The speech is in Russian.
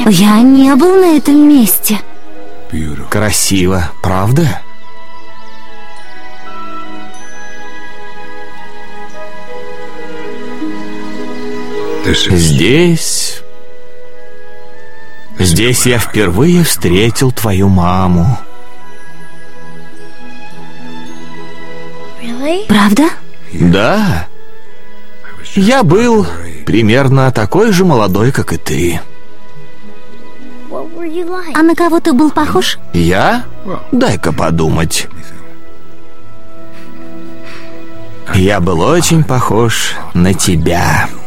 Я не был на этом месте. Красиво, правда? Здесь я впервые встретил твою маму. Правда? Да. Я был примерно такой же молодой, как и ты. А на кого ты был похож? Я? Дай-ка подумать. Я был очень похож на тебя.